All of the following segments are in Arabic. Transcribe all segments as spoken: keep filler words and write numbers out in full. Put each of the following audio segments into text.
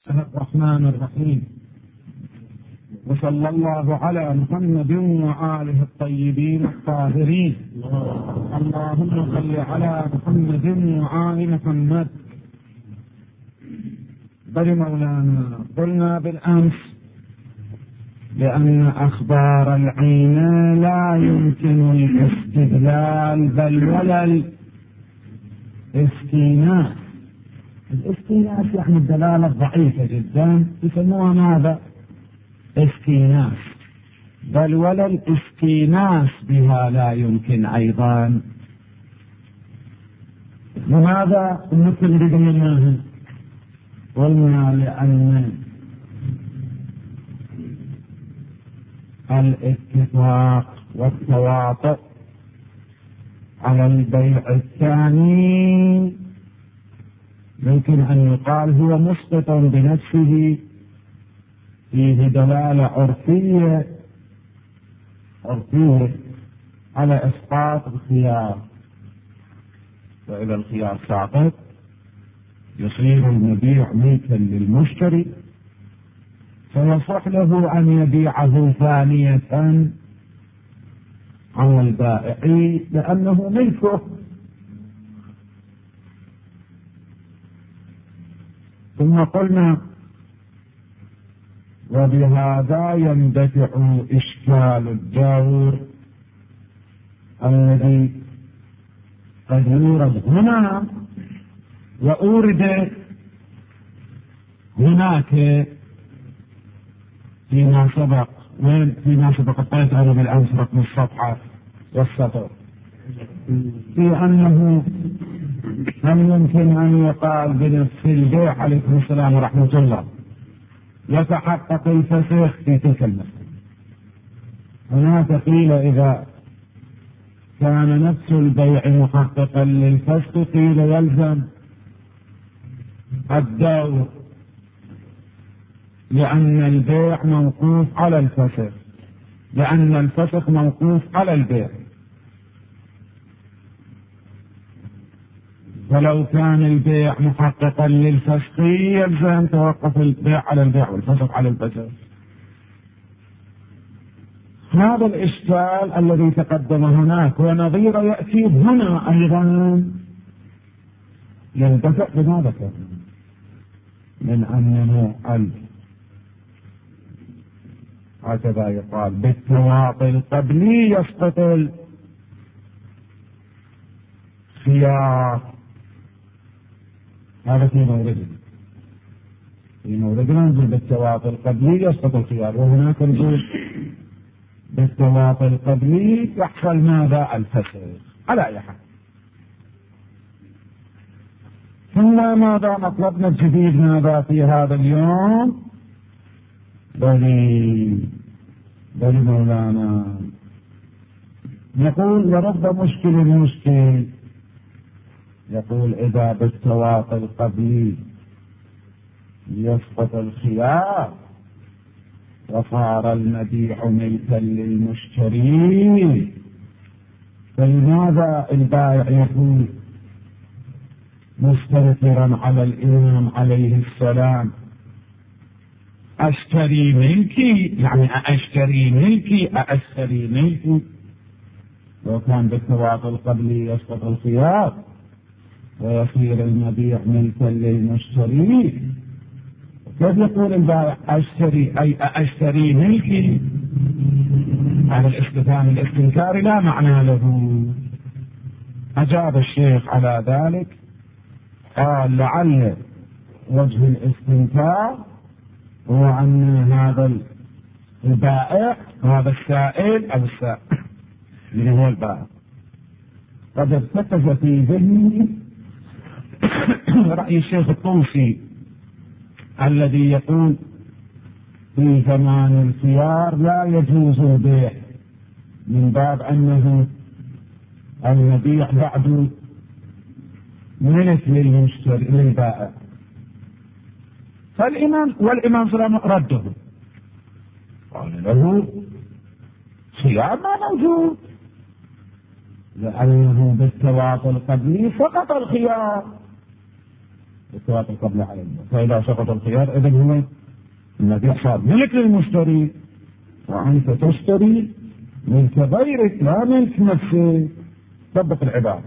الرحمن الرحيم، وصلى الله على محمد وآله الطيبين الطاهرين. اللهم صل على محمد وآل محمد. بل مولانا قلنا بالأمس لأن أخبار العين لا يمكن الاستدلال بل ولا الاستئناس. الاستئناس يعني الدلالة ضعيفة جدا، يسموها ماذا؟ استئناس. بل ولا الاستئناس بها لا يمكن أيضا. لماذا مثل بدونها؟ قلنا لأن الاتفاق والتواطؤ على البيع الثاني يمكن أن يقال هو مسقط بنفسه، فيه دلالة عرفية عرفية على إسقاط الخيار، وإذا الخيار ساقط يصير المبيع ملكا للمشتري، فيصح له أن يبيعه ثانية على البائع لأنه ملكه. ثم قلنا وبهذا يندفع إشكال الدور الذي قد يورد هنا وأورد هناك فيما سبق. وين فيما سبق؟ قلت أنا بالأمس رقم الصفحة والسطر، في أنه هل يمكن أن يقال بنفس البيع عليكم السلام ورحمة الله يتحقق الفسخ في تلك المسألة؟ هناك قيل إذا كان نفس البيع محققا للفسخ قيل يلزم الدور، لأن البيع موقوف على الفسخ، لأن الفسخ موقوف على البيع. فلو كان البيع محققا للفسخ يلزم توقف البيع على البيع والفسخ على الفسخ. هذا الإشكال الذي تقدم هناك ونظير يأتي هنا أيضا يندفع بما ذكر من أنه ال هكذا يقال بالتواطي القبلي يسقط الخيار. هذا في موردنا في موردنا نقول بالتواطي القبلي يسقط الخيار، وهناك نقول بالتواطي القبلي يحصل ماذا؟ الفسخ. على أي حال، ثم ماذا مطلبنا الجديد ماذا في هذا اليوم؟ بل بل مولانا نقول ورب مشكل المشكل، يقول إذا بالتواطي القبلي يسقط الخيار وصار المبيع ملكا للمشتري، فلماذا البائع يقول مستنكرا على الإمام عليه السلام أشتري ملكي؟ يعني أشتري ملكي أشتري ملكي. لو كان بالتواطي القبلي يسقط الخيار ويصير المبيع ملكا للمشتري، كيف يقول البائع أشتري أي أشتري ملكي؟ هذا الاستفهام الاستنكاري لا معنى له. أجاب الشيخ على ذلك قال لعل وجه الاستنكار هو أن هذا البائع هذا السائل أو السائل اللي هو البائع قد ارتكز في ذهنه رأي الشيخ الطوسي الذي يقول في زمان الخيار لا يجوز البيع من باب أنه المبيع بعد ملك للمشتري للبائع. فالإمام والإمام صلى الله عليه وسلم رده، قال له خيار ما موجود، لأنه بالتواطي القبلي سقط الخيار بالتوافق قبل على البيع. فإذا سقط الخيار إذن هو المبيع صار ملك للمشتري، وأنت تشتري ملك غيرك لا ملك نفسك. طبق العبارة.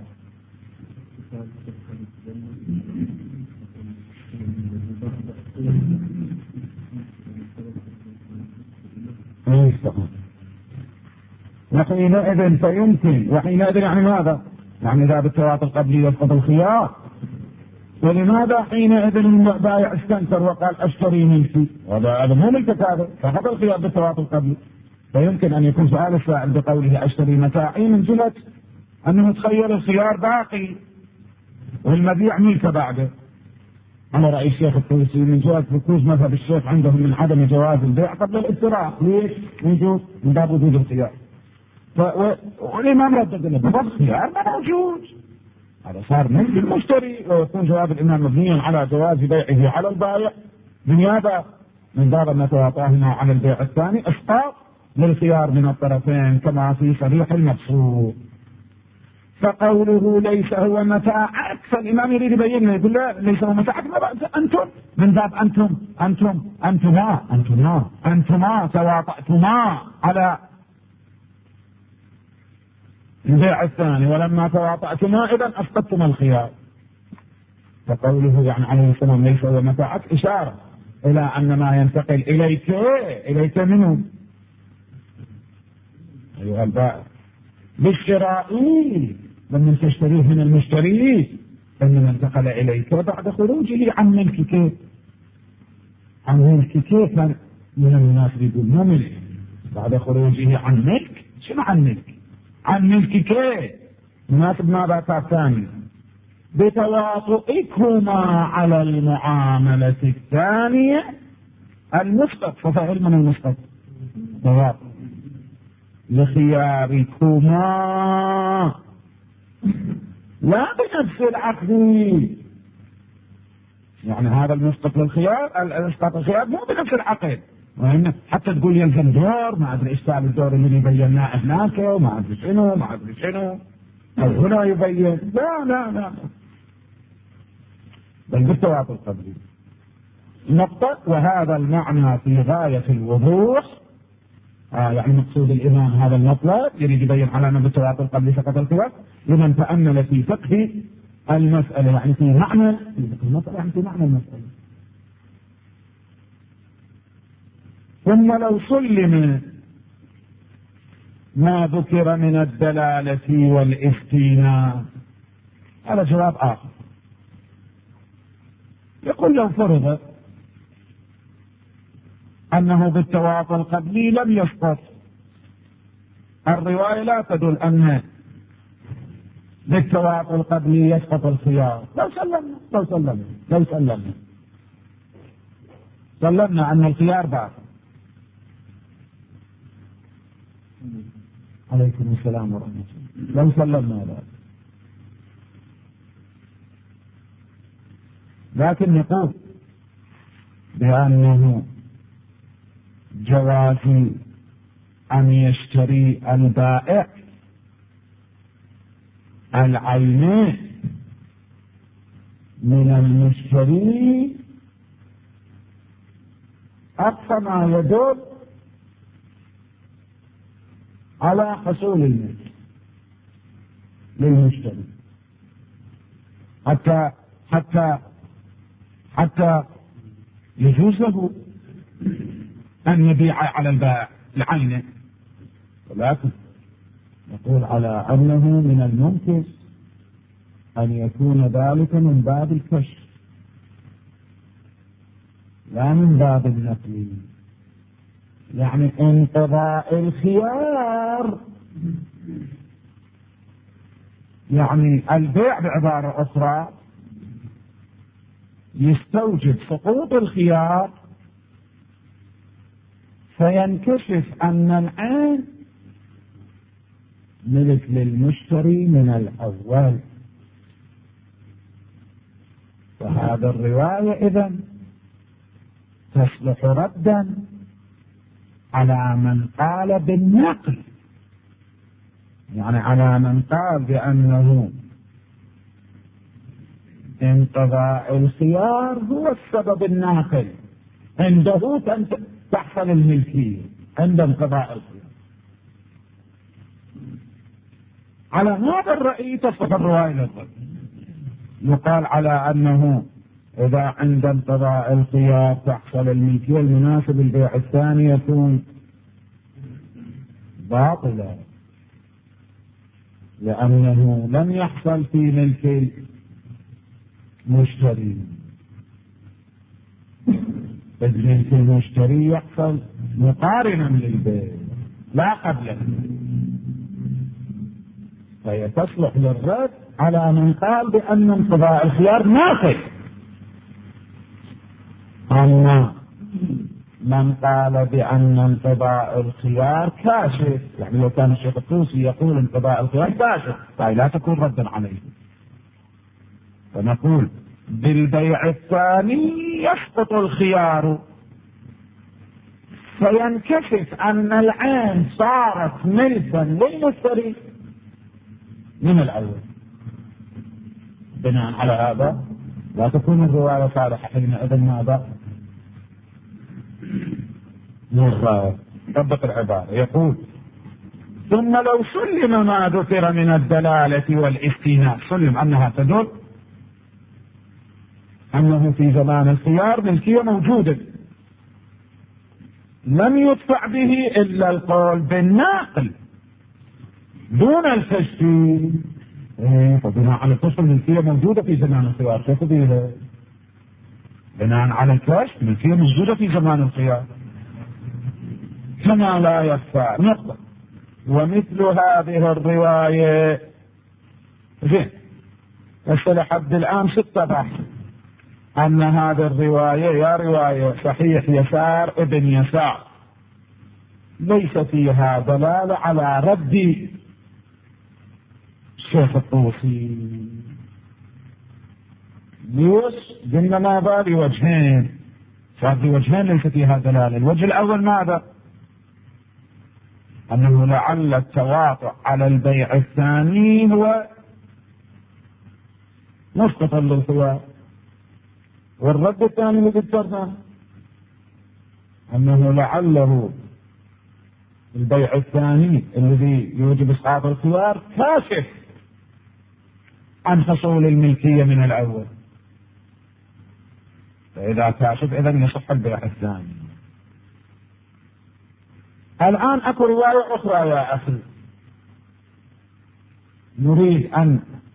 وحينئذ فيمكن، وحينئذ يعني ماذا؟ يعني إذا بالتوافق القبلي يسقط الخيار. ولماذا حينئذ البائع استنكر وقال أشتري ملكي؟ هذا مو ملكك، هذا فقط الخيار بالتوافق القبلي. فيمكن أن يكون سؤال السائل بقوله أشتري متاعي من جهة أنه تخيل الخيار باقي والمبيع ملك بعده. أنا رأي الشيخ الطوسي من جهة ركوز مذهب الشيخ عندهم من عدم جواز البيع قبل الافتراق. ليش؟ موجود من باب وجود الخيار. والإمام ردد له باب الخيار ما موجود، هذا صار ملك المشتري، ويكون جواب الإمام مبنيا على جواز بيعه على البائع بنيابة من باب أن تواطاهما على البيع الثاني إسقاط للخيار من الطرفين كما في صريح المبسوط. فقوله ليس هو متاعك، فالإمام يريد يبين له، يقول لا ليس هو متاعك، أنتم من باب أنتم أنتم أنتما أنتما أنتما تواطأتما على البيع الثاني، ولما تواطأتما إذن أسقطتما الخيار. فقوله يعني عليه السلام ليس هو متاعك إشارة إلى أن ما ينتقل إليك إليك منه أيها البائع بالشرائي لما تشتريه من المشتري، إنما انتقل إليك بعد خروجه عن ملكك. عن ملكك كان من الناس يقول ما ملك بعد خروجه عن ملك. شنو عن ملك؟ عن ملكك مناسب ما بقى ثاني بتواطئكما على المعاملة الثانية المسقط. ففعل من المسقط تواطؤ لخياركما لا بنفس العقد. يعني هذا المسقط للخيار، الاسقاط الخيار مو بنفس العقد، وإن حتى تقول يلزم دور ما ادري ايش تاع الدور اللي بيناه هناك وما ادري شنو ما ادري شنو او هنا يبين. لا لا لا بل بالتوافق القبلي نقطة. وهذا المعنى في غاية الوضوح. آه يعني مقصود الإمام هذا المطلب يريد يبين على أن بالتوافق القبلي فقط الخيار لمن تأمل في فقه المسألة، يعني في معنى المسألة، يعني في معنى المسألة. ثم لو سلم ما ذكر من الدلالة والاستيناء، هذا جواب آخر. يقول لو فرض أنه بالتوافق القبلي لم يسقط، الرواية لا تدل أن بالتوافق القبلي يسقط الخيار. لو سلمنا لو سلمنا لو سلمنا سلمنا أن الخيار باقي. عليكم السلام ورحمة الله. لو سلمنا ذلك، لكن نقول بأنه جواز أن يشتري البائع العينين من المشتري أقصى ما يدل على حصول الملك للمشتري، حتى حتى حتى يجوز له أن يبيع على البائع العينة، ولكن نقول على أنه من الممكن أن يكون ذلك من باب الكشف لا من باب النقل، يعني انقضاء الخيار. يعني البيع بعبارة أخرى يستوجب سقوط الخيار، فينكشف أن العين ملك للمشتري من الأول. فهذا الرواية إذن تصلح ردا على من قال بالنقل، يعني على من قال بأنه انقضاء الخيار هو السبب الناقل، عنده تحصل الملكية عند انقضاء الخيار. على هذا الرأي تصف الرواية للضد. يقال على أنه إذا عند انقضاء الخيار تحصل الملكية، المناسب البيع الثاني يكون باطلا، لأنه لم يحصل في ملك المشتري، إذ ملك المشتري يحصل مقارنا للبيع لا قبله، فهي تصلح للرد على من قال بأن انقضاء الخيار ناقض. أما من قال بأن انقضاء الخيار كاشف، يعني لو كان الشيخ الطوسي يقول انقضاء الخيار كاشف فهي لا تكون ردا عليه، فنقول بالبيع الثاني يسقط الخيار، فينكشف أن العين صارت ملكا للمشتري من الأول. بناء على هذا لا تكون الرواية صالحة حينئذ. ماذا؟ مرة طبق العبارة. يقول ثم لو سلم ما ذكر من الدلالة والاستيناس، سلم أنها تدل أنه في زمان الخيار ملكية موجودة، لم يدفع به إلا القول بالناقل دون التشكيل. إيه فبناء على الكشف الملكية موجودة في زمان الخيار، كيف بيها؟ بناء على الكشف الملكية موجودة في زمان الخيار كما لا يخفى. نقطة. ومثل هذه الرواية زين بس لحد الآن ستة بحث أن هذه الرواية يا رواية صحيح يسار ابن يسار ليس فيها دلالة على رد الشيخ الطوسي. ليش؟ قلنا ماذا؟ لوجهين، فهذه وجهين ليس فيها دلالة. الوجه الأول ماذا؟ أنه لعل التواطؤ على البيع الثاني هو مسقط للخيار، والرد الثاني الذي ذكرنا أنه لعله البيع الثاني الذي يوجب إسقاط الخيار كاشف عن حصول الملكية من الأول، فإذا كاشف إذن يصح البيع الثاني. الآن أكو رواية أخرى يا أخي نريد أن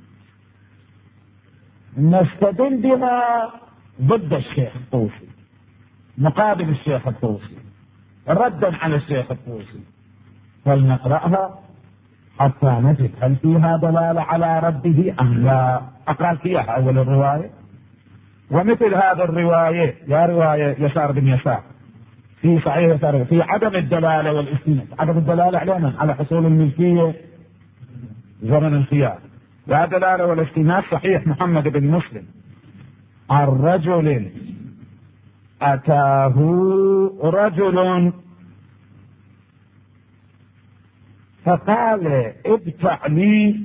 نستدل بها ضد الشيخ الطوسي، مقابل الشيخ الطوسي، ردا على الشيخ الطوسي، فلنقرأها حتى نجد هل فيها دلالة على رده أم لا. أقرأ فيها أول الرواية. ومثل هذا الرواية يا رواية يسار بن يسار في صحيح يسار في عدم الدلالة والاستناد، عدم الدلالة على من؟ على حصول الملكية زمن الخيار، لا دلالة والاستناد صحيح محمد بن مسلم عن رجل أتاه رجل فقال ادفع لي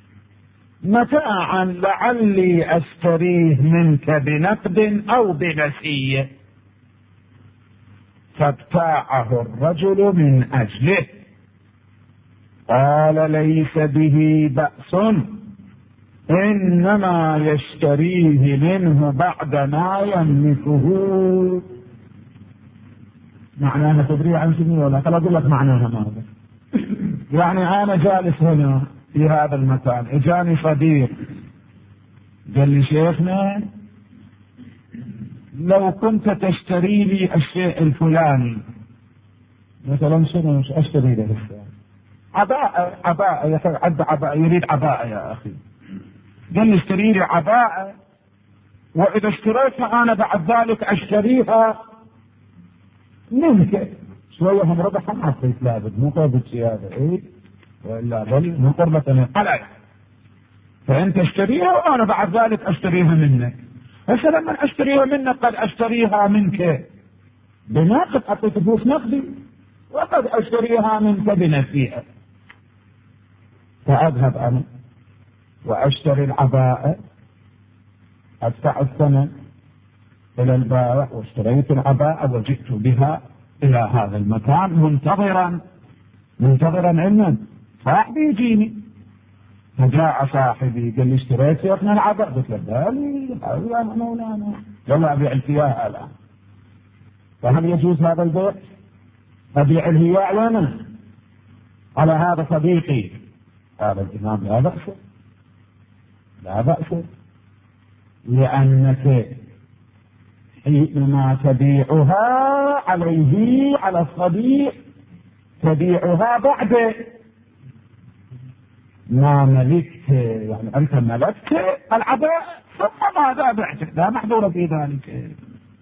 متاعا لعلي أشتريه منك بنقد أو بنسية، فابتاعه الرجل من أجله. قال ليس به بأس، إنما يشتريه منه بعد ما يملكه. معناها تدري عن شنو ولا؟ خل أقول لك معناها ماذا. يعني أنا جالس هنا في هذا المكان، إجاني صديق قال لي شيخنا لو كنت تشتري لي الشيء الفلاني، مثلا شنو أشتري له؟ عباءة، عباءة عد عباءة، يريد عباءة يا أخي. قال لي اشتري لي عباءة، وإذا اشتريتها أنا بعد ذلك أشتريها منك. شوية هم ربحا حسيت لابد مو قابل هذا إيه وإلا بل من قربة قلع، فأنت اشتريها وأنا بعد ذلك أشتريها منك. بس لما أشتريها منك قد أشتريها منك بنقد، أعطيت فلوس نقدي، وقد أشتريها منك بنسيئة، فأذهب أنا وأشتري العباءة أدفع الثمن إلى البائع واشتريت العباءة وجئت بها إلى هذا المكان منتظرا منتظرا علما صاحبي يجيني. فجاء صاحبي قال لي اشتريت يا ابن العباءة؟ قلت له بالي يا مولانا يلا أبيع الهياء الآن. فهل يجوز هذا البيع؟ أبيع الهياء لنا على هذا صديقي؟ قال الإمام لا بأس لا بأس، لأنك حينما تبيعها عليه على الصديق تبيعها بعد ما ملكت، يعني أنت ملكت العباء ثم ماذا بعته، لا محظور في ذلك.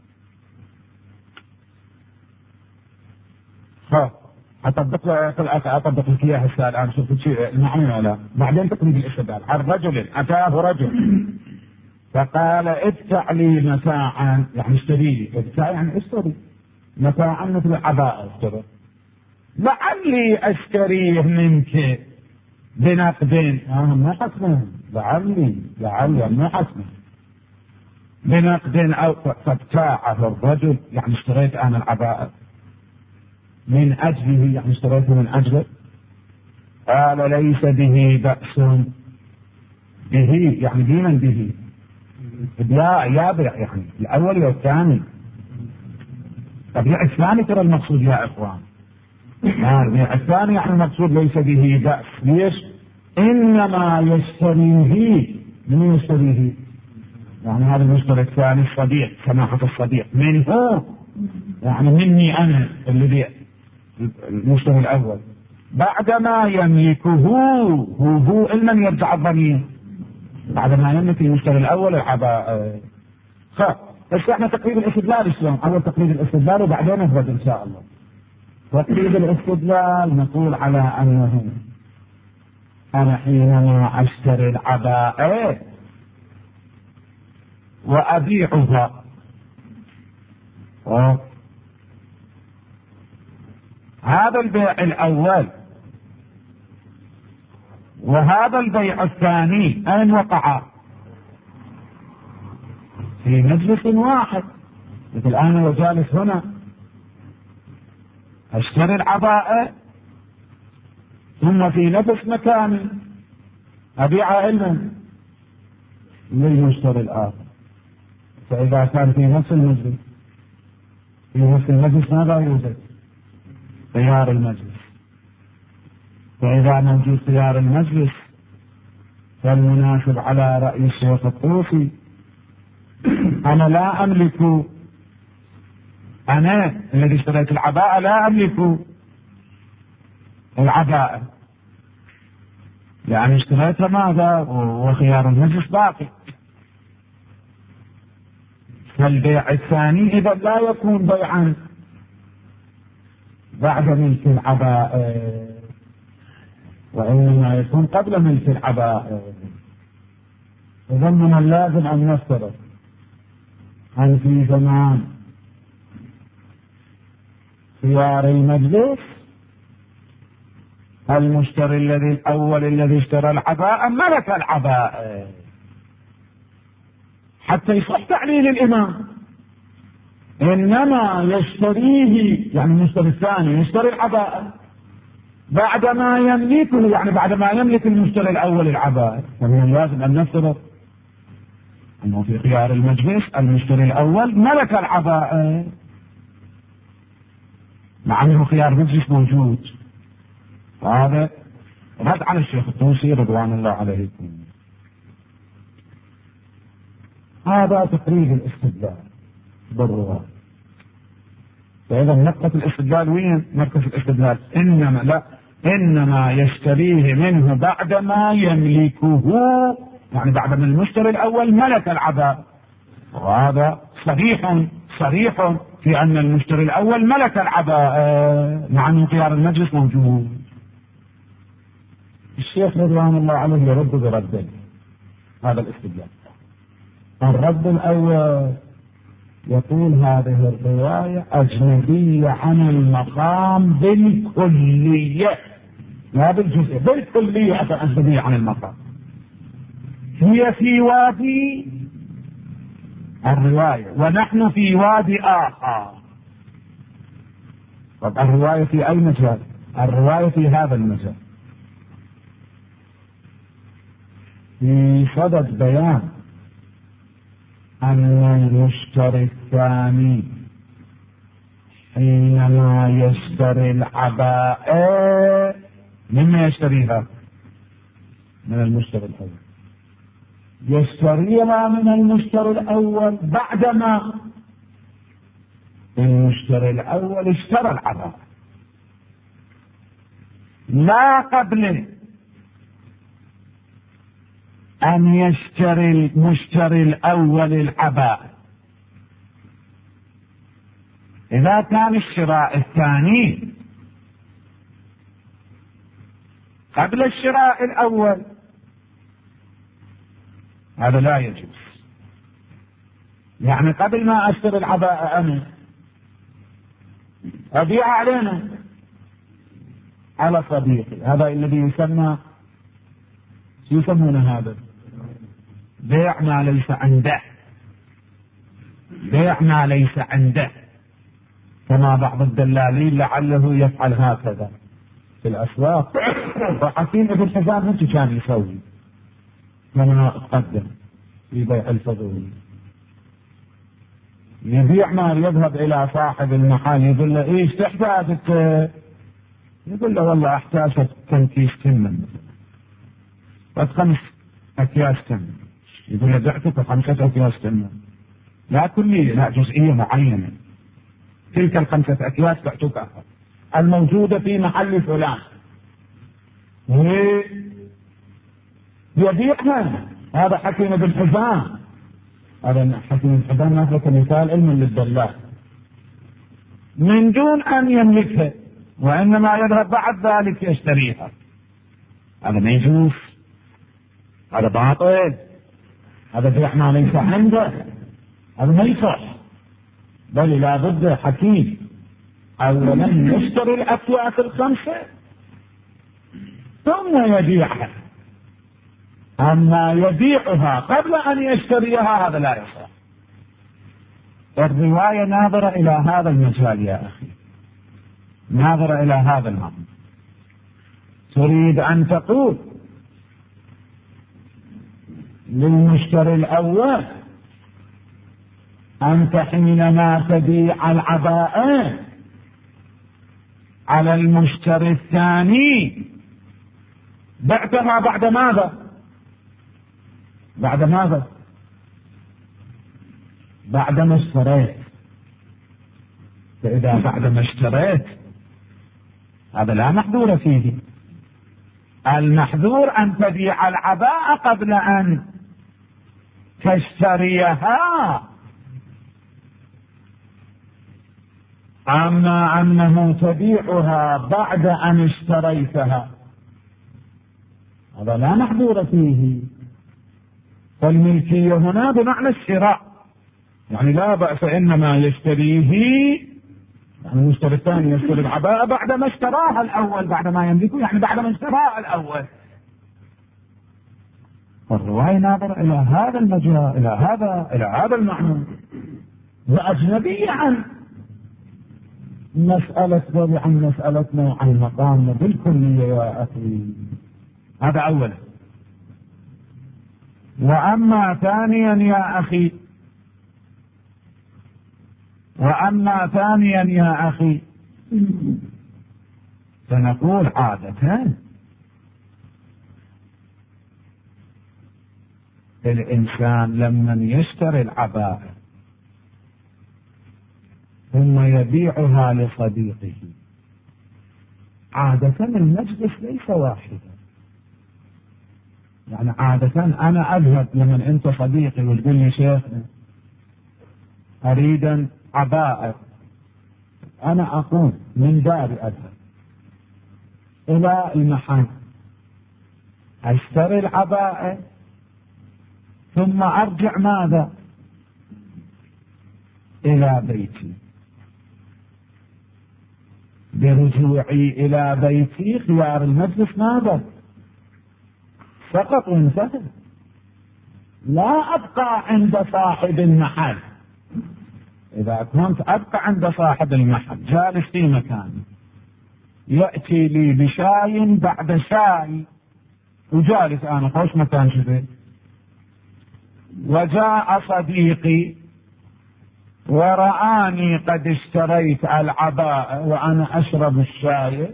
ها أطبق أطبق لك إياها هسه الآن شوف شيء المعنى ولا بعدين تكون بالاستدلال. عن رجل أتاه رجل فقال ادفع لي متاعا، يعني اشتري لي، ادفع يعني اشتري متاعا مثل عباءة اشتري، لعلي اشتريه منك بنقد. اه ما حسنه لعلي لعلي ما حسنه بنقد او فابتاعه الرجل، يعني اشتريت انا العباءة من اجله، يعني اشتريته من اجله. قال ليس به بأس، به يعني بمن به يا يابع، يعني الاول والثاني. البيع الثاني ترى المقصود يا اخوان، البيع الثاني يعني المقصود ليس به بأس. ليش؟ انما يشتريه، من يشتريه؟ يعني هذا المشتري الثاني الصديق، سماحة الصديق منه، يعني مني انا اللي المشتري الاول بعدما يملكه هو هو لمن يرجع الضمير؟ بعدما يملك المشتري الاول العباءة. خ بس احنا تقريب الاستدلال شلون؟ اول تقريب الاستدلال وبعدين نفرد ان شاء الله. تقريب الاستدلال نقول على انه انا حينما اشتري العباءة وابيعها، هذا البيع الاول وهذا البيع الثاني اين وقع؟ في مجلس واحد. مثل انا وجالس هنا اشتري العباءة ثم في نفس مكاني ابيعها علما للمشتري الاخر. فاذا كان في نفس المجلس في نفس المجلس ماذا يوجد؟ خيار المجلس. فاذا موجود خيار المجلس فالمناسب على رأي الشيخ الطوسي انا لا املك، انا الذي اشتريت العباءة لا املك العباءة، يعني اشتريتها ماذا وخيار المجلس باقي. فالبيع الثاني اذا لا يكون بيعا بعد ملك العباءة، وانما يكون قبل ملك العباءة. اذا من اللازم ان نفترض ان في زمان خيار المجلس المشتري الذي الاول الذي اشترى العباءة ملك العباءة حتى يصح تعليل الامام. انما يشتريه يعني المشتري الثاني يشتري العباءة بعدما يملكه، يعني بعدما يملك المشتري الاول العباءة. فمن اللازم ان نفترض انه في خيار المجلس المشتري الاول ملك العباءة مع انه خيار مجلس موجود. هذا رد على الشيخ الطوسي رضوان الله عليه. هذا تقريب الاستدلال بالرواية. فإذا نقطة الاستدلال وين؟ نقطة الاستدلال إنما لا إنما يشتريه منه بعدما يملكه، يعني بعدما المشتري الأول ملك العباء. وهذا صريح صريح في أن المشتري الأول ملك العباء مع أن خيار المجلس موجود. الشيخ رضوان الله عليه يرد برد هذا الاستدلال. الرد الأول يقول هذه الرواية أجنبية عن المقام بالكلية، لا بالجزء، بالكلية أجنبية عن المقام. هي في وادي الرواية، ونحن في وادي آخر. طب الرواية في أي مجال؟ الرواية في هذا المجال، في صدد بيان أن المشتري الثاني حينما يشتري العباءة مما يشتريها من المشتري الأول، يشتريها من المشتري الأول بعدما المشتري الأول اشترى العباءة، لا قبل أن يشتري المشتري الأول العباءة. إذا كان الشراء الثاني قبل الشراء الأول هذا لا يجوز. يعني قبل ما أشتري العباءة أنا أبيع علينا على صديقي، هذا الذي يسمى شو يسمونه هذا؟ بيع ما ليس عنده، بيع ما ليس عنده، كما بعض الدلالين لعله يفعل هكذا في الأسواق. وحكيم بن حزام انت كان يسوي كما تقدم في بيع الفضول، يبيع مال يذهب إلى صاحب المحل يقول له ايش تحتاج؟ يقول له والله احتاج كم كيس تمن بس خمس أكياس تمن. يقول له بعتك خمسة أكياس تمن، لا كلية، لا جزئية معينة، تلك الخمسة أكياس بعتك الموجودة في محل فلان ويبيعها. هذا حكيم بن حزام، هذا حكيم بن حزام ناخذ كمثال علم للدلال من دون أن يملكها، وإنما يذهب بعد ذلك يشتريها. هذا ما يجوز، هذا باطل، هذا بيع ما ليس عنده، هذا ما يصح. بل لا بد حكيم أولا يشتري الأكياس الخمسة ثم يبيعها. أما يبيعها قبل أن يشتريها هذا لا يصح. الرواية ناظرة إلى هذا المجال يا أخي، ناظرة إلى هذا الأمر. تريد أن تقول للمشتري الأول أنت حينما تبيع العباءة على المشتري الثاني بعتها بعد ماذا؟ بعد ماذا؟ بعدما اشتريت. فإذا بعدما اشتريت هذا لا محذور فيه. المحذور أن تبيع العباءة قبل أن تشتريها. أما أنه تبيعها بعد أن اشتريتها هذا لا محذور فيه. فالملكية هنا بمعنى الشراء، يعني لا بأس، إنما يشتريه يعني المشتري الثاني يشتري العباءة بعد ما اشتراها الأول، بعد ما يملكه، يعني بعد ما اشتراها الأول. الرواية ناظرة إلى هذا المجال، إلى هذا إلى هذا المعنى، وأجنبية عن مسألة عن مسألتنا عن مقامنا بالكلية يا أخي. هذا أولا. وأما ثانيا يا أخي، وأما ثانيا يا أخي فنقول عادة الإنسان لمن يشتري العباءة ثم يبيعها لصديقه عادة المجلس ليس واحدا. يعني عادة أنا أذهب لمن أنت صديقي وتقول لي شيخنا أريد عباءة، أنا أقوم من داري أذهب إلى المحل أشتري العباءة ثم أرجع ماذا؟ إلى بيتي. برجوعي إلى بيتي خيار المجلس ماذا؟ فقط وانتهى. لا أبقى عند صاحب المحل. إذا كنت أبقى عند صاحب المحل جالس في مكان يأتي لي بشاي بعد شاي وجالس أنا خوش مكان شبه، وجاء صديقي ورآني قد اشتريت العباءة وأنا أشرب الشاي،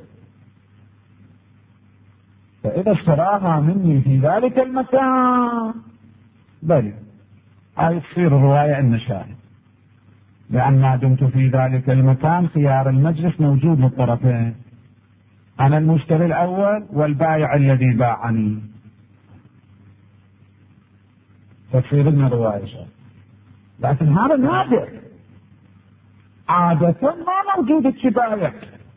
فإذا اشتراها مني في ذلك المكان بل هاي تصير الرواية إن شاهد، لأن ما دمت في ذلك المكان خيار المجلس موجود للطرفين، أنا المشتري الأول والبائع الذي باعني، فتصير لنا رواية شاهد. لكن هذا نادر، عادة ما موجود الشبايع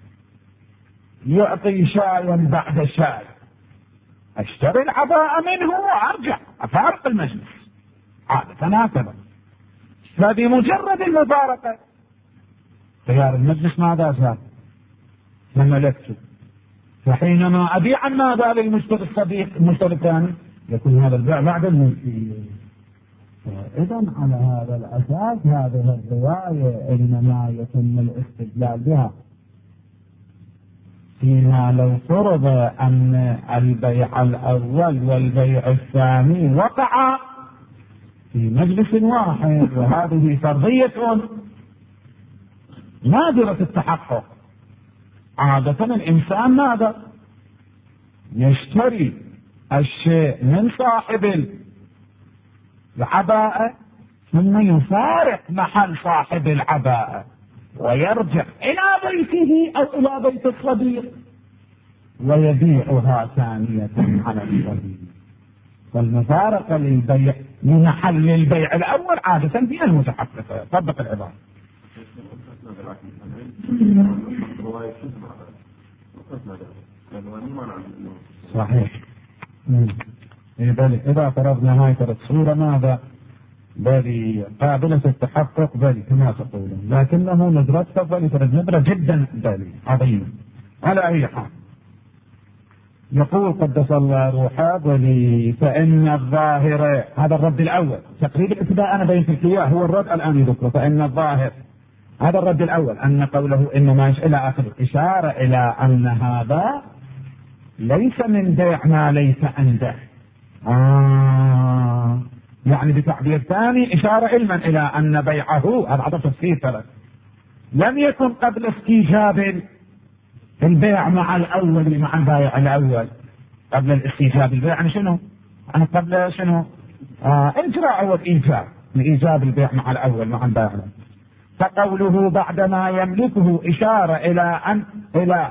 يعطي شايا بعد شاي، اشتري العباءة منه وارجع افارق المجلس، عادة هكذا. فبمجرد المفارقة خيار المجلس ماذا صار؟ فملكته، فحينما ابيع ماذا للمشتري الصديق المشتري الثاني يكون هذا البيع بعد الملكية. إذا على هذا الأساس هذه الرواية إنما يتم الاستدلال بها فيما لو فرض أن البيع الأول والبيع الثاني وقع في مجلس واحد، وهذه فرضية نادرة التحقق. عادة الإنسان ماذا؟ يشتري الشيء من صاحب العباءة ثم يفارق محل صاحب العباءة ويرجع إلى بيته أو إلى بيت الصديق ويبيعها ثانية على الصديق. والمفارقة للبيع لمحل البيع الأول عادة فيها المتحققة. طبق العبارة. صحيح. إذا فرضنا هاي ترى الصورة ماذا؟ بل قابلة التحقق بل كما تقولون، لكنه نظرتها بل ترى نظرة جدا بل عظيمة. على أي حال يقول قدس الله روحه بل فإن الظاهر، هذا الرد الأول تقريبا الابتداء أنا بين تلك إياه هو الرد الآن يذكره. فإن الظاهر هذا الرد الأول أن قوله إنما إلى آخر إشارة إلى أن هذا ليس من بيع ما ليس عنده. آه يعني بتعبير ثاني إشارة علما إلى أن بيعه، هذا عطف تفسير ثلاث، لم يكن قبل استيجاب البيع مع الأول مع البائع الأول. قبل الاستيجاب البيع يعني شنو؟ يعني قبل شنو؟ آه إجراء والإيجاب، لإيجاب البيع مع الأول مع البائع الأول. فقوله بعدما يملكه إشارة إلى أن إلى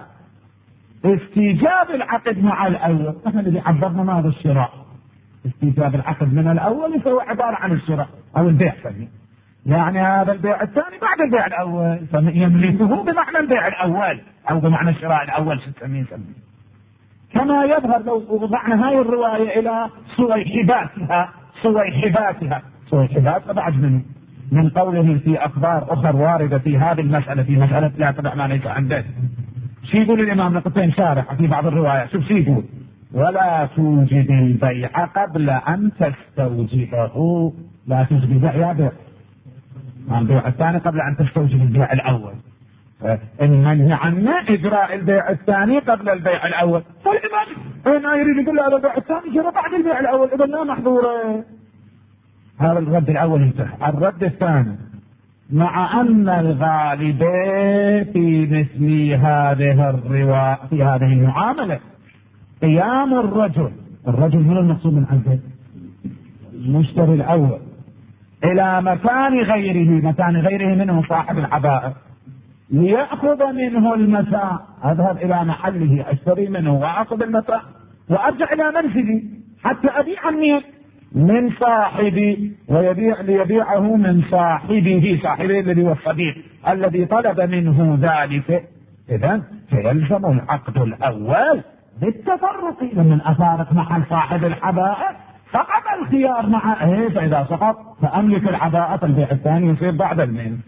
استيجاب العقد مع الأول. نحن اللي عبرنا ماذا؟ الشراء. استيجاب العقد من الأول فهو عبارة عن الشراء أو البيع فيه. يعني هذا البيع الثاني بعد البيع الأول، فيملكه بمعنى البيع الأول أو بمعنى الشراء الأول ستمين سمين. كما يظهر لو وضعنا هاي الرواية إلى صويحباتها صويحباتها صويحبات بعد منه من قوله في أخبار أخرى واردة في هذه المسألة، في مسألة لا تبع ما ليس عنده. شي يقول الإمام نقطتين شارح في بعض الروايات، شوف شي يقول: ولا توجد البيع قبل أن تستوجبه. لا توجد البيع يا بيع البيع الثاني قبل أن تستوجب البيع الأول. المنهي عنه إجراء البيع الثاني قبل البيع الأول. فالإمام هنا يريد يقول هذا البيع الثاني جرى بعد البيع الأول، إذا لا محظورة. هذا الرد الأول انتهى. الرد الثاني: مع أن الغالب في مثل هذه الرواية في هذه المعاملة قيام الرجل الرجل من المقصود من عنده المشتري الأول إلى مكان غيره مكان غيره منه صاحب العباءة ليأخذ منه المتاع. أذهب إلى محله أشتري منه وأخذ المتاع وأرجع إلى منزلي حتى أبيع منه من صاحبي ويبيع ليبيعه من صاحبه صاحبه الذي هو الصديق الذي طلب منه ذلك. إذن فيلزم العقد الأول بالتفرق. لمن أفارق محل صاحب العباءة سقط الخيار مع إيه، فإذا سقط فأملك العباءة البيع الثاني يصير بعد المين.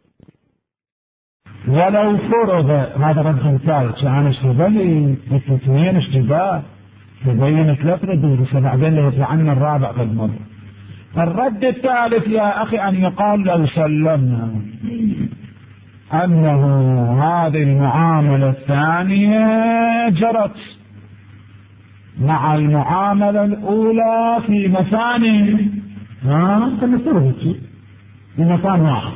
ولو فرض هذا رجل ثالث أنا اشتبالي اثنين اشتباه تبين ثلاث ردود بعدين اللي يطلع عنا الرابع قد مر. الرد الثالث يا أخي أن يقال لو سلمنا أنه هذه المعاملة الثانية جرت مع المعاملة الأولى في مكان، ها كنفترض في مكان واحد،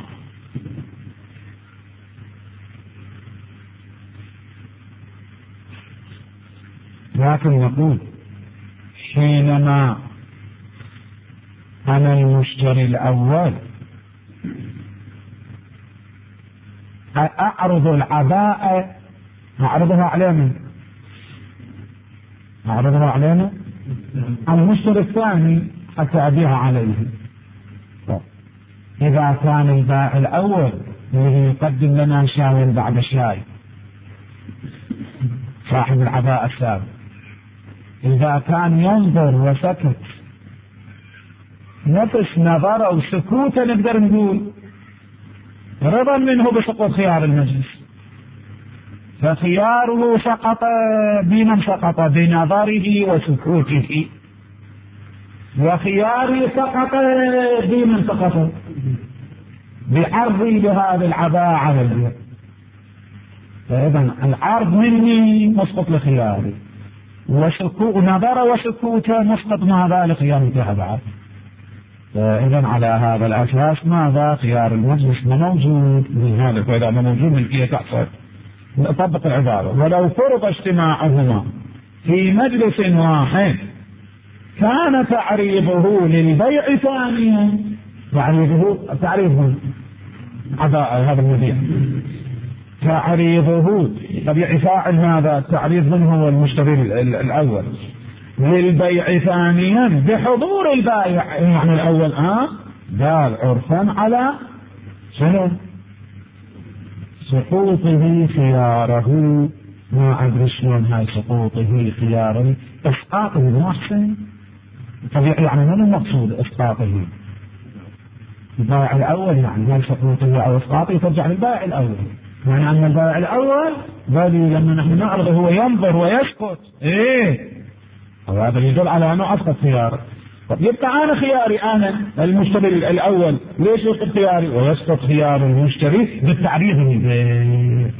لكن نقول حينما أنا المشتري الأول أعرض العباءة، أعرضها علينا أعرضها علينا المشتري الثاني حتى أبيعها عليه. إذا كان البائع الأول الذي يقدم لنا شاي بعد شاي صاحب العباءة السابق، إذا كان ينظر وسكت نفس نظر أو سكوت نقدر نقول رضا منه بسقوط خيار المجلس، فخياره سقط بمن سقط؟ بنظره وسكوته، وخياري سقط بمن سقط؟ بعرضي لهذه العباءة على البيع. فإذا العرض مني مسقط لخياري، وسكوت نظر وسكوته مسقط مع ذلك خياري بعد. فإذا على هذا الأساس ماذا؟ خيار المجلس ما موجود من هذا، فإذا ما موجود ملكية تحصل نطبق العبارة. ولو فرض اجتماعهما في مجلس واحد كان تعريضه للبيع ثانيا، تعريضه تعريضه عباءة هذا المبيع، تعريضه طبيعي فاعل ماذا؟ تعريض من هو؟ المشتري الأول للبيع ثانيا بحضور البائع، يعني الأول آه دال عرفا على شنو؟ سقوطه خياره. ما أدري شلون هاي سقوطه خياره، إسقاطه محسن طبيعي، يعني من المقصود إسقاطه؟ البائع الأول، يعني هل سقوطه أو إسقاطه ترجع للبائع الأول، يعني أن البائع الأول بالي لما نحن نعرض هو ينظر ويسكت، إيه وهذا يدل على أنه أسقط خياره. طب يبقى أنا خياري أنا المشتري الأول ليش يسقط خياري ويسقط خيار المشتري بالتعريض للبيع؟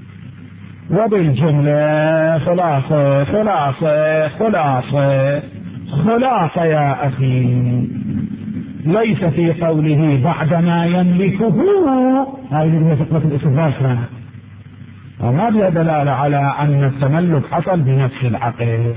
وبالجملة خلاصة خلاصة خلاصة خلاصة يا أخي، ليس في قوله بعدما يملكه، هذه هي فكرة الاستدلال كانت، وما بها دلالة على أن التملك حصل بنفس العقل.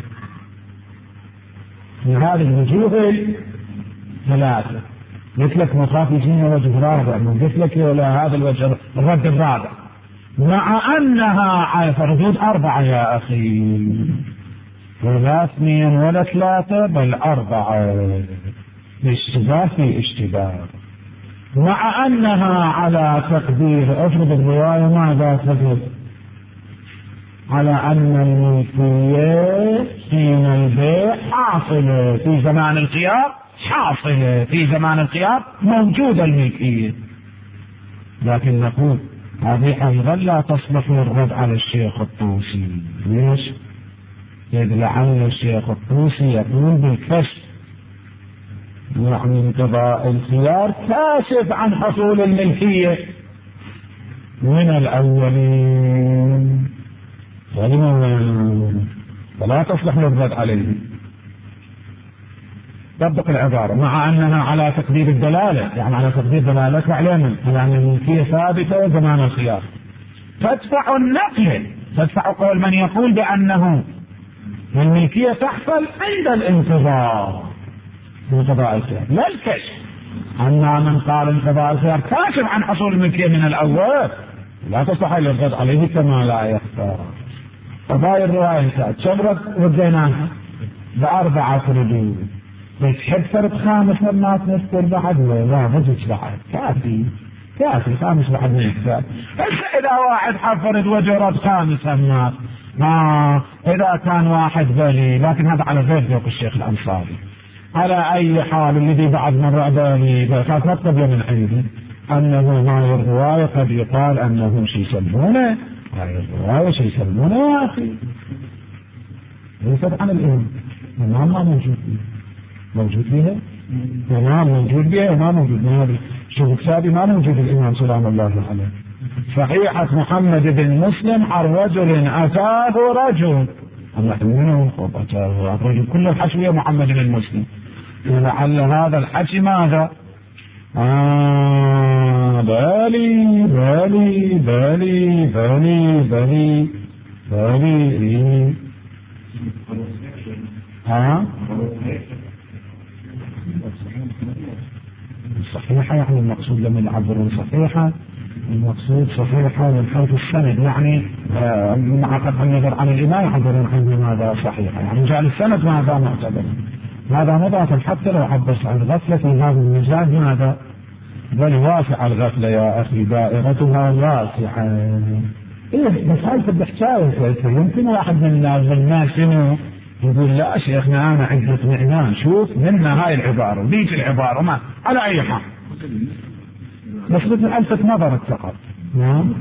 من هذه الوجوه ثلاثة مثلك مخاف يجينا وجه رابع من مثلك ولا هذا الوجه الرد الرابع، مع أنها فردود أربعة يا أخي، ولا اثنين ولا ثلاثة بل أربعة، اشتباه في اشتباه، مع أنها على تقدير افرض الرواية ماذا تقول؟ على أن الملكية حين البيع حاصلة في زمان الخيار، حاصلة في زمان الخيار موجودة الملكية، لكن نقول هذه أيضا لا تصلح للرد على الشيخ الطوسي. ليش؟ إذ لعل الشيخ الطوسي يقول بالكشف، يعني انقضاء الخيار كاشف عن حصول الملكية من الأولين، فلا تصلح للرد عليه. طبق العبارة مع أنها على تقدير الدلالة، يعني على تقدير دلالة علينا على أن الملكية ثابتة زمان الخيار، تدفع النقل، تدفع قول من يقول بأنه الملكية تحصل عند الانقضاء انقضاء الخيار لا الكشف. أما من قال انقضاء الخيار كاشف عن حصول الملكية من الأول لا تصلح للرد عليه كما لا يختار. فهاي الرواية انتهت، شبرك رديناها بأربعة ردود، تحب فرد خامس لما نذكر بعد؟ لا بجيش بعد، كافي كافي خامس بعد ما يحتاج. بس إذا واحد حفرد وجرد خامس الناس ما إذا كان واحد بلي، لكن هذا على غير ذوق الشيخ الأنصاري. على أي حال الذي بعد مرة بلي كانت مكتب من عندي أنه هاي الرواية قد يقال أنهم شي يسمونه، هاي الرواية شي يسمونه يا أخي ليست عن الإمام، الإمام ما موجود فيه، موجود فيها ما موجود بها ما موجود من هذا شوف كتابي ما موجود الإمام سلام الله عليه. صحيحة محمد بن مسلم عن رجل أتاه رجل منه أتاه رجل كل الحشوية محمد بن مسلم. لعل هذا الحكي ماذا؟ آه بالي بالي بالي بالي بالي بالي ها صحيحة يعني المقصود لما يعبرون صحيحة المقصود صحيحة من حيث السند يعني مع قطع النظر عن الإمام يعبرون عنه ماذا صحيحة يعني جعل السند ماذا معتبر هذا مضاف حتى لو عبس عن غفلة هذا المزاج ماذا بل واسع الغفلة يا أخي دائرتها واسعة. إيه بس هاي الحكاية يمكن واحد من الناس إنه يقول لا شيخنا أنا عدة معنان شوف منا هاي العبارة ذيك العبارة ما على أي حال بس مثل ألفت نظرك فقط. نعم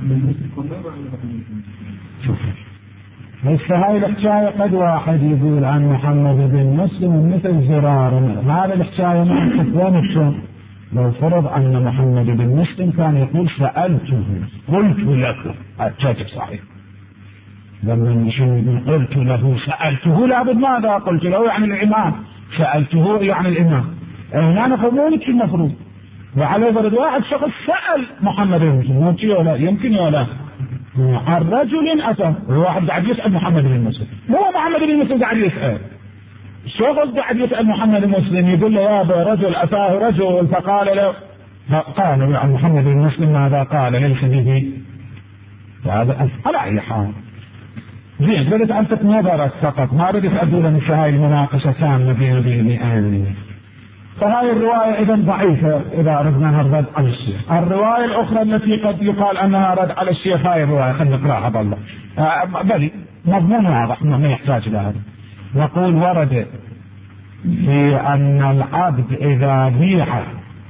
شوف بس هاي الحكاية قد واحد يقول عن محمد بن مسلم مثل زرار هذا الحكاية ما أنت وين شلون لو فرض أن محمد بن مسلم كان يقول سألته قلت له التاجر صحيح لما قلت له سألته لابد ماذا قلت له يعني الإمام سألته يعني الإمام هنا نفهمونك المفروض وعلى فرض واحد شخص سأل محمد بن مسلم يمكن ولا يمكن ولا عن رجل أتى واحد قاعد يسأل محمد بن مسلم هو محمد بن مسلم قاعد يسأل شخص قاعد يسأل محمد بن مسلم يقول له يا أبا رجل أتاه رجل فقال له قال عن محمد بن مسلم ماذا قال ليس به هذا على أي حال زين بدت ألفت نظرك فقط ما بدت أقول أن هاي المناقشة تامة بين بين فهاي الرواية إذا ضعيفة إذا أردنا الرد على الشيخ. الرواية الأخرى التي قد يقال أنها رد على الشيخ هاي الرواية خلينا نقرأها بالله آه بل مضمون واضح ما يحتاج إلى هذا. يقول ورد في أن العبد إذا بيع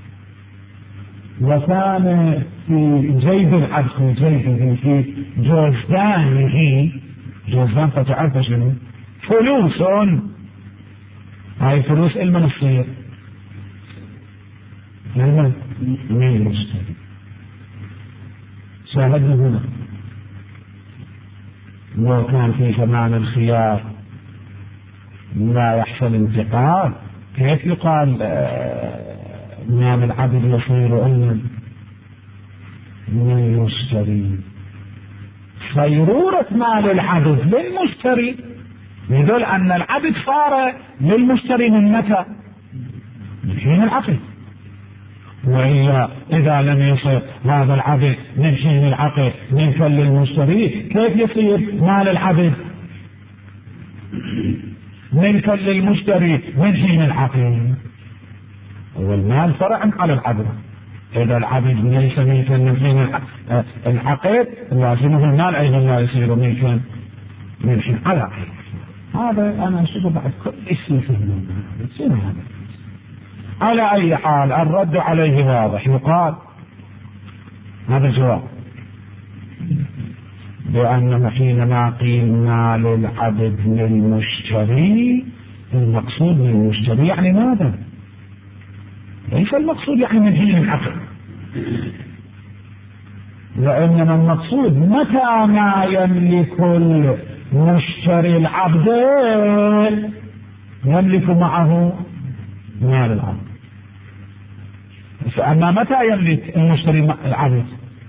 وكان في جيب العبد في جيبه في جوزدانه جوزدان فتعرف شنو فلوس هاي فلوس المن تصير المن مين المشتري شاهدنا هنا وكان في زمان الخيار لا يحصل انتقال كيف يقال مال العبد يصير علما من المشتري صيرورة مال العبد للمشتري يدل أن العبد صار للمشتري من متى من حين العقد وإلا إذا لم يصير هذا العبد من حين العقد ملكا للمشتري كيف يصير مال العبد ملكا للمشتري من حين العقد والمال فرع على العبد إذا العبد ليس ملكا من حين العقد لازمه المال أيضا لا يصير ملكا من حين على هذا أنا أشوف بعد كل اسم فيه على أي حال الرد عليه واضح يقال هذا الجواب بأنه حينما قيل مال العبد للمشتري المقصود من المشتري يعني ماذا؟ ليس المقصود يعني من حين العقد وإنما المقصود متى ما يملك المشتري العبد يملك معه مال العبد. فأما متى يملك المشتري العبد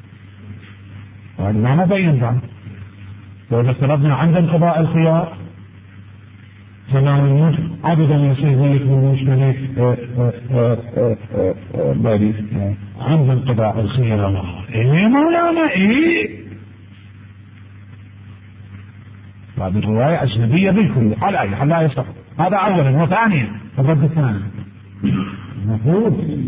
وهذا ما بين ذلك وإذا افترضنا عند انقضاء الخيار فما عبدا يصير ذلك من المشتري باري عند انقضاء الخيار ايه مولانا ايه بعد الرواية أجنبية بالكل على أي حال لا يصح هذا أولا وثانيا الرد الثاني المفروض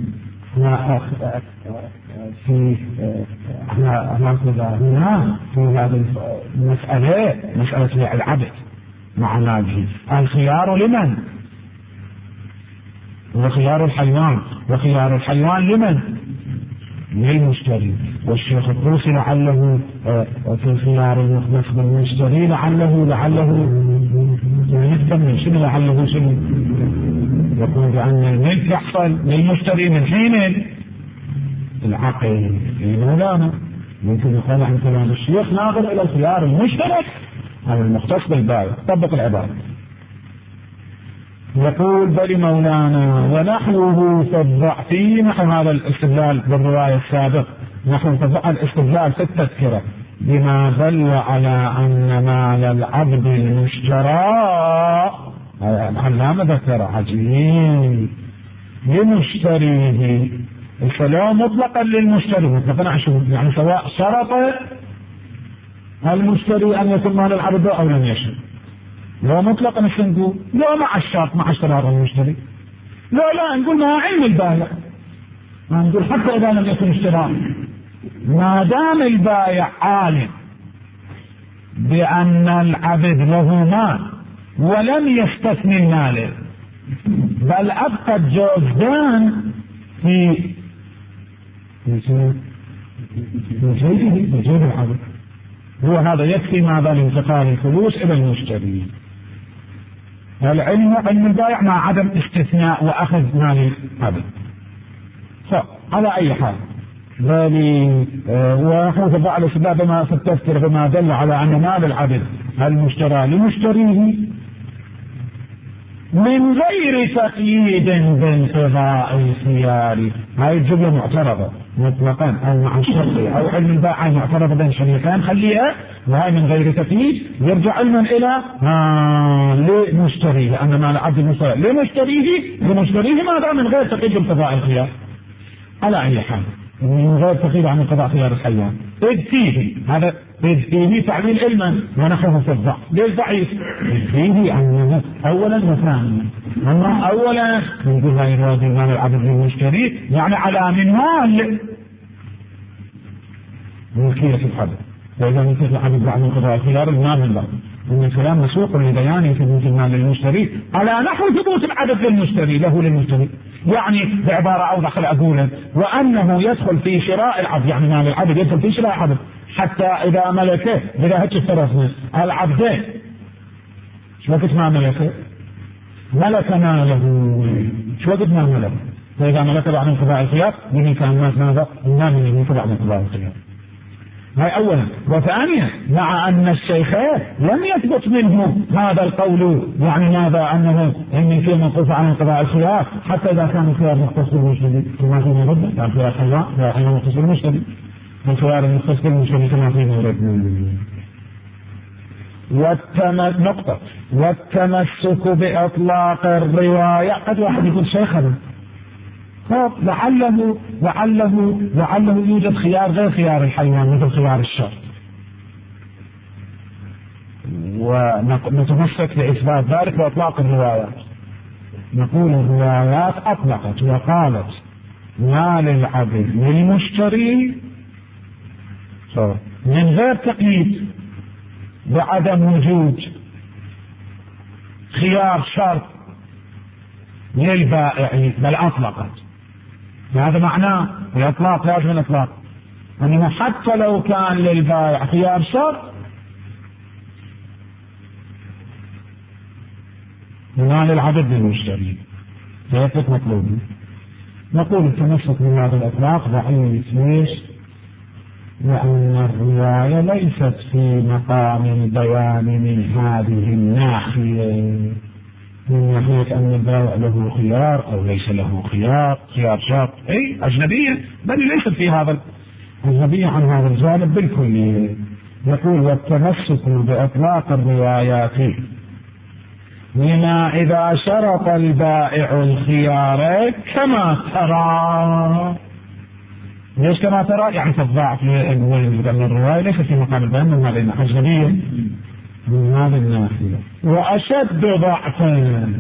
في احنا ناخذ هنا في هذه المسألة مسألة العبد مع ماله الخيار لمن؟ وخيار الحيوان وخيار الحيوان لمن؟ للمشتري والشيخ الطوسي لعله في الخيار المخلص بالمشتري لعله لعله يهتم شنو لعله شنو يقول بأن الملك يحصل للمشتري من حين العقد. مولانا ممكن يقول عن كلام الشيخ ناظر إلى الخيار المشترك هذا المختص بالبائع. طبق العبارة. يقول بل مولانا ونحوه في الضعفي نحو هذا الاستدلال بالرواية السابق نحو تضع الاستدلال في التذكرة بما دل على أن مال العبد المشترى العلامة ذكر عجيب لمشتريه السلام مطلقا للمشتري مطلقا يعني سواء شرط المشتري أن يكون مال العبد أو لم يشرط. لو مطلقا نقول لا مع الشرط مع اشتراط المشتري لا لا نقول مع علم البائع ما نقول حتى إذا لم يكن اشتراط ما دام البائع عالم بأن العبد له مال ولم يستثمن ماله بل أبقى الجوزان في في جيب العبد هو هذا يكفي ماذا لانتقال الفلوس إلى المشتري. العلم علم البائع مع عدم استثناء وأخذ مال العبد. فعلى أي حال ذلك وحوث بعض الأسباب بما في التذكرة بما دل على أن مال العبد المشترى لمشتريه من غير تقييد بانقضاء الخيار. هاي الجملة معترضة مطلقا أو مع الشرط أو علم البائع معترضة بين شريكان خليها وهي من غير تقييد يرجع علما إلى ها لمشتريه لأن مال العبد المشترى لمشتريه لمشتريه ماذا من غير تقييد بانقضاء الخيار. على أي حال من غير تقييد عن انقضاء خيار الحيوان إذ فيه هذا إذ فيه تعليل علما ونحوه في الضعف. ليش ضعيف؟ إذ فيه أنه أولا وثانيا أما أولا نقول لا يراد مال العبد للمشتري يعني على منوال ملكية العبد وإذا ملكية العبد بعد انقضاء الخيار المال لله ومن كلام مسوق لبيان ثبوت المال للمشتري على نحو ثبوت العبد للمشتري له للمشتري يعني بعبارة أوضح أقول وأنه يدخل في شراء العبد يعني مال العبد يدخل في شراء العبد حتى إذا ملكه إذا هتش افترضنا العبدين شو وقت ما ملكه ملك ماله شو وقت ما ملك فإذا ملك بعد انقضاء الخيار به كان الناس ماذا المال من يملك بعد انقضاء الخيار. هاي أولا. وثانيا مع أن الشيخين لم يثبت منه هذا القول يعني ماذا أنه إن يكون منقوص عن انقضاء الخيار حتى إذا كان الخيار مختص بالمشتري كما فيه مرد كان خيار حيوان خيار حيوان مختص بالمشتري الخيار المختص بالمشتري كما فيه مرد. والتمس نقطة والتمسك بإطلاق الرواية قد واحد يقول شيخنا لعله لعله لعله يوجد خيار غير خيار الحيوان مثل خيار الشرط ونتمسك لإثبات ذلك بإطلاق الروايات. نقول الروايات أطلقت وقالت مال العبد للمشتري من غير تقييد بعدم وجود خيار شرط للبائع بل أطلقت. هذا معناه الإطلاق لازم الإطلاق أنه حتى لو كان للبائع خيار شرط مال العبد للمشتري ليست مطلوب. نقول التمسك بهذا الإطلاق ضعيف. ليش؟ لأن الرواية ليست في مقام البيان من هذه الناحية من ناحية أن البائع له خيار أو ليس له خيار خيار شرط أي أجنبية بل ليست في هذا أجنبية عن هذا الجانب بالكلية. يقول والتمسك بإطلاق الروايات لما إذا شرط البائع الخيار كما ترى. ليش كما ترى؟ يعني تضاعف لأن الرواية ليست في مقام البيان من هذه الناحية أجنبية من هذه الناحية وأشد ضعفا.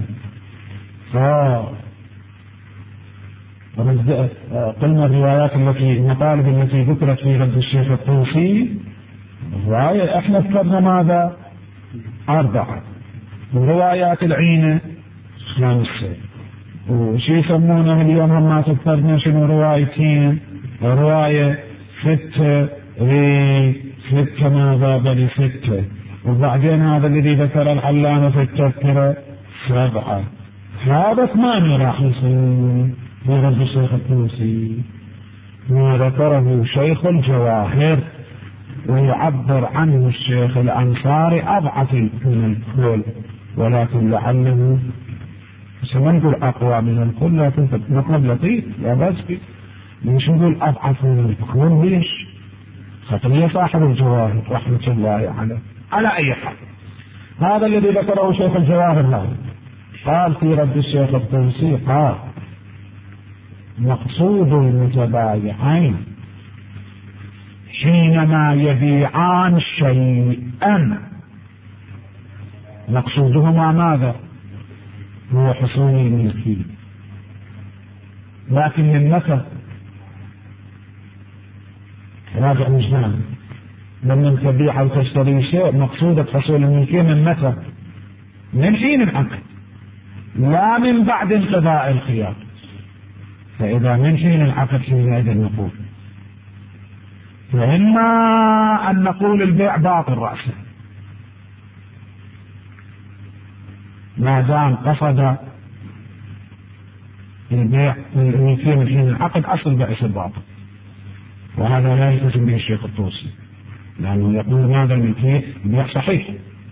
قلنا الروايات التي المطالب التي ذكرت في رد الشيخ الطوسي الرواية احنا اذكرنا ماذا؟ أربعة. روايات العينة خمسة وشي يسمونه اليوم هم ما تذكرنا شنو روايتين رواية ستة ري ستة ماذا بل ستة وبعدين هذا الذي ذكر العلامة في التذكرة سبعة. هذا ثمانية راح يصير في رد الشيخ الطوسي ما ذكره شيخ الجواهر، ويعبر عنه الشيخ الأنصاري أضعف من الكل، ولكن لعله سنقول أقوى من الكل، لكن مطلب لطيف لا بأس فيه. ليش نقول أضعف من الكل؟ ليش؟ خطية صاحب الجواهر رحمة الله عليه. على أي حال هذا الذي ذكره شيخ الجواهر له قال في رد الشيخ الطوسي قال مقصود المتبايعين حينما يبيعان شيئا مقصودهما ماذا؟ هو حصول الملكية، لكن من متى؟ راجع مجنان لما تبيع أو تشتري شيء مقصودك حصول الملكية من متى؟ من حين العقد، لا من بعد انقضاء الخيار. فإذا من حين العقد حينئذ نقول، فإما أن نقول البيع باطل رأسا ما دام قصد البيع الملكية من حين العقد، أصل بئس الباطل، وهذا لا يلتزم به الشيخ الطوسي لأنه يقول ماذا الملكية البيع صحيح.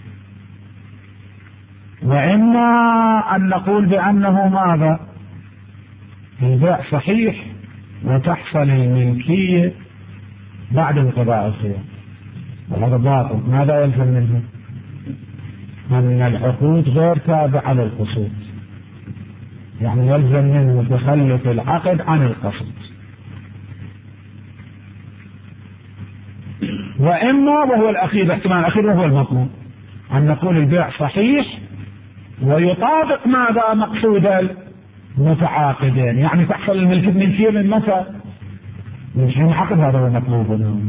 وإما أن نقول بأنه ماذا البيع صحيح وتحصل الملكية بعد انقضاء الخيار، وهذا باطل. ماذا يلزم منه؟ أن العقود غير تابعة للقصود، يعني يلزم منه تخلف العقد عن القصد. وإما وهو الأخير، احتمال الأخير وهو المطلوب، أن نقول البيع صحيح ويطابق ماذا مقصود المتعاقدين، يعني تحصل الملكية من متى؟ من حين العقد. هذا هو مطلوبنا.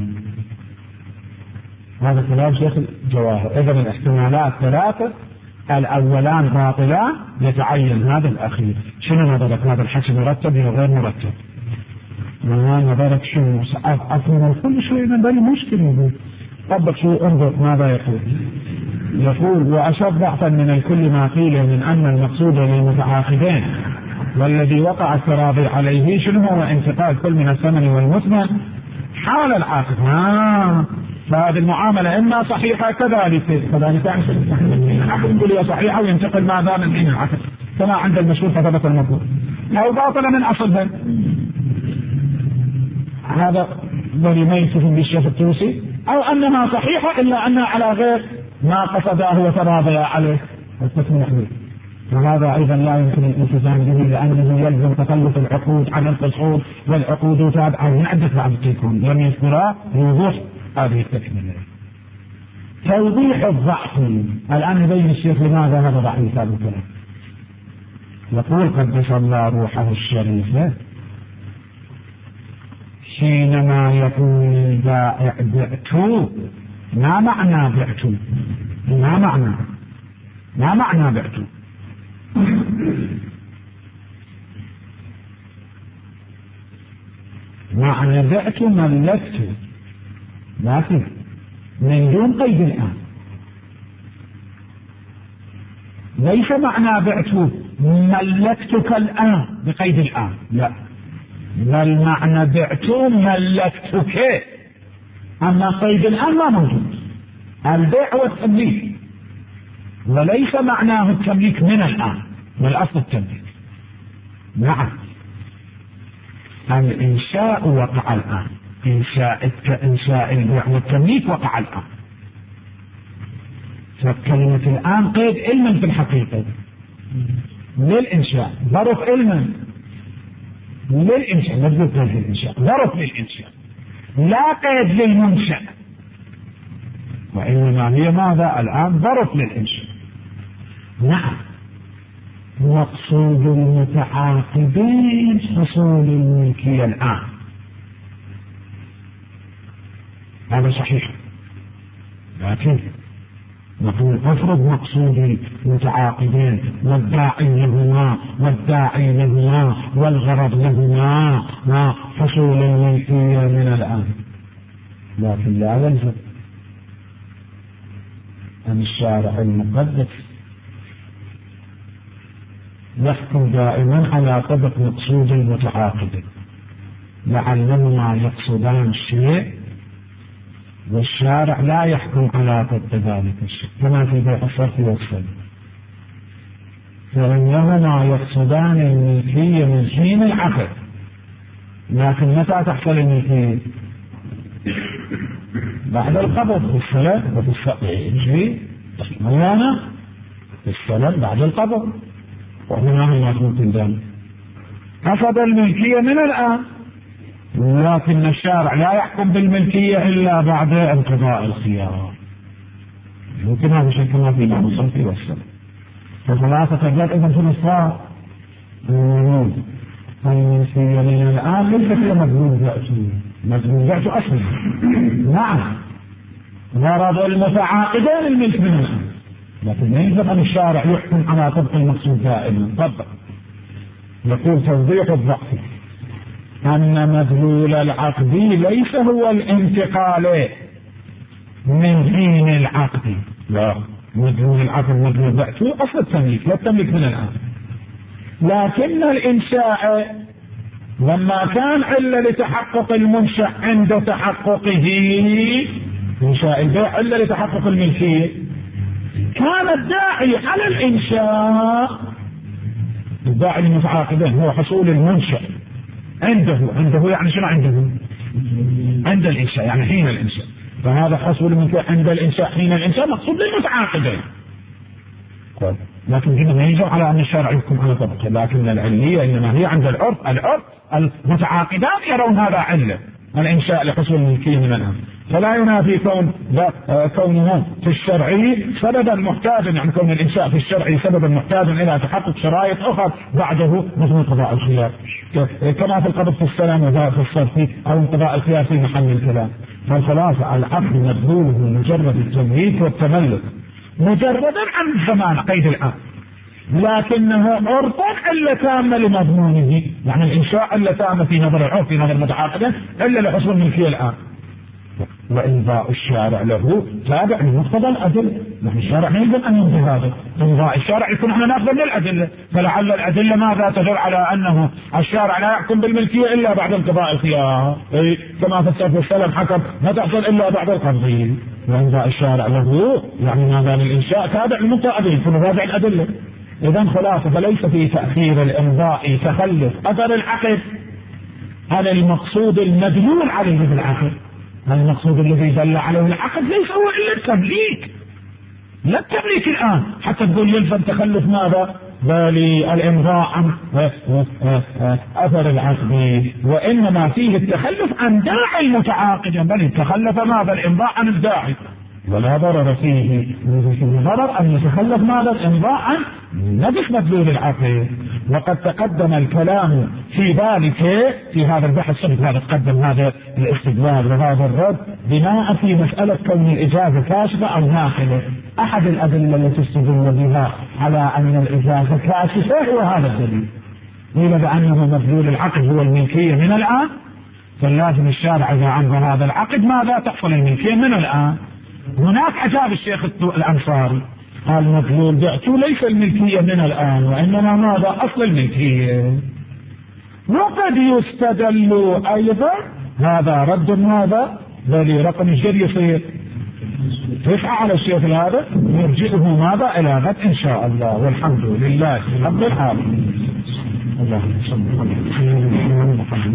هذا كلام شيخ الجواهر. إذن الاحتمالات ثلاثة، الأولان باطلان، يتعين هذا الأخير. شنو نظرك؟ هذا الحكي مرتب أو غير مرتب؟ ما نظرك شنو؟ أصلا كل شيء من بني مشكلة. طبق شو انظر ماذا يقول. يقول وأشد ضعفا من الكل ما قيل من أن المقصود للمتعاقدين والذي وقع التراضي عليه شنو هو انتقال كل من الثمن والمثمن حال العاقد. ها فهذه المعاملة إما صحيحة كذلك كذلك يعني العقد يقول هي صحيحة وينتقل ماذا من حين العقد كما عند المشهور فثبت المطلوب، أو باطلة من أصلها. هذا الذي ما ينتفهم بالشيخ الطوسي، أو أنها صحيحة إلا أنها على غير ما قصده وتراضي عليه والتسميح به، وهذا أيضا لا يمكن الالتزام به لأنه يلزم تخلف العقود عن القصود، والعقود تابعة من عدة بعض تكون لم يذكرها بوضوح هذه التكملة. توضيح الضعف الآن يبين الشيخ لماذا هذا ضعيف هذا الكلام. يقول قدس الله روحه الشريفة حينما يقول البائع بعت، ما معنى بعت؟ ما معنى ما معنى بعت؟ معنى بعت ملكت، لكن من دون قيد الآن. ليس معنى بعت ملكتك الآن بقيد الآن، لا، بل معنى بعت ملكتك، أما قيد الآن ما موجود. البيع والتمليك، وليس معناه التمليك من الآن، بل أصل التمليك. نعم الإنشاء وقع الآن، إنشاء إنشاء البيع والتمليك وقع الآن. فكلمة الآن قيد علما في الحقيقة للإنشاء، ظرف علما للإنشاء، لا تقول قيد للإنشاء، ظرف للإنشاء لا قيد للمنشأ، وإنما هي ماذا الآن ظرف للإنشاء. نعم مقصود المتعاقدين حصول الملكية الآن، هذا صحيح. لكن نقول افرض مقصود المتعاقدين والداعي لهما والداعي لهما والغرض لهما ما حصول الملكية من الآن، لكن لا يلزم أن الشارع المقدس يحكم دائما على طبق مقصود المتعاقد، لعلهما يقصدان الشيء والشارع لا يحكم على طبق ذلك الشيء، كما في بيع الصرف والسلم. فإنهما يقصدان الملكية من حين العقد، لكن متى تحصل الملكية؟ بعد القبض، في السلم وفي السلم مليانة في السلم بعد القبض، وهنا هم ممكن ذلك حصد الملكية من الآن، لكن الشارع لا يحكم بالملكية إلا بعد انقضاء الخيار. ممكن هذا الشيء كما في بعض الصرف والسلم. فثلاثة أجزاء إذا في الإصرار الملكية من الآن ليس فيها مجنون ذاته، مجنون ذاته أصلا. نعم غرض المتعاقدين الملك من الآن، لكن يجب أن الشارع يحكم على طبق المقصود دائما. طبق يقول توضيح الضعف أن مدلول العقد ليس هو الانتقال من حين العقد، لا، مدلول العقد مدلول ذاته أصل التمليك، لا التمليك من الآن. لكن الإنشاء لما كان علة لتحقق المنشأ عند تحققه، إنشاء البيع علة لتحقق الملكية، كان الداعي على الإنشاء، الداعي المتعاقدين هو حصول المنشأ عنده، عنده يعني شنو عنده؟ عند الإنشاء، يعني حين الإنشاء. فهذا حصول المنشأ عند الإنشاء حين الإنشاء مقصود للمتعاقدين. لكن هنا ما يجب على أن الشارع يحكم على طبقه، لكن العلية إنما هي عند العرف. العرف المتعاقدان يرون هذا علة الإنشاء لحصول الملكية من الآن، فلا ينافي كون كونه في الشرعي سببا محتاجا، يعني كون الإنشاء في الشرعي سببا محتاجا إلى تحقق شرائط أخرى بعده مثل انقضاء الخيار، كما في القبض في السلام وذا في الصرف أو انقضاء الخيار في محل الكلام. فالخلاصة العقد مدلوله مجرد التمليك والتملك، مجردا عن الزمان قيد الآن، لكنه عرفا علة تامة لمضمونه، يعني الإنشاء علة تامة في نظر العرف في نظر المتعاقدين إلا لحصول الملكية الآن. وإمضاء الشارع له تابع لمقتضى الأدلة، نحن الشارع ما يجب أن يمضي هذا، إمضاء الشارع يكون احنا ناخذ للأدلة، فلعل الأدلة ماذا تدل على أنه الشارع لا يحكم بالملكية إلا بعد انقضاء الخيار، إيه؟ كما في الصرف والسلم حكم ما تحصل إلا بعد القبض. وإمضاء الشارع له يعني ماذا للإنشاء تابع لمقتضى الأدلة، يكون راجع الأدلة. إذا خلاصة فليس في تأخير الإمضاء تخلف أثر العقد عن المقصود المدلول عليه بالعقد. المقصود الذي دل عليه العقد ليس هو إلا التمليك، لا التمليك الآن حتى تقول يلزم تخلف ماذا؟ بل الإمضاء عن أثر العقد، وإنما فيه التخلف عن داعي المتعاقد، بل تخلف ماذا؟ الإمضاء عن الداعي، ولا ضرر فيه. ضرر أن يتخلف ماذا؟ الإمضاء عن نفس مدلول العقد. وقد تقدم الكلام في ذلك في هذا البحث السابق، هذا تقدم هذا الاستدلال وهذا الرد بناء في مسألة كون الإجازة كاشفة أو ناقلة. أحد الأدلة التي استدل بها على أن الإجازة كاشفة هو هذا الدليل، قيل بأنه مدلول العقد هو الملكية من الآن، فلازم الشارع إذا عنده هذا العقد ماذا؟ تحصل الملكية من الآن. هناك أجاب الشيخ الأنصاري قال مدلول بعته ليس الملكية من الآن، وإنما ماذا؟ أصل الملكية. وقد يستدل أيضا، هذا رد هذا بل رقم الجر يصير تسعى على الشيخ هذا، يرجئه ماذا؟ إلى غد إن شاء الله، والحمد لله رب العالمين. اللهم صل على محمد.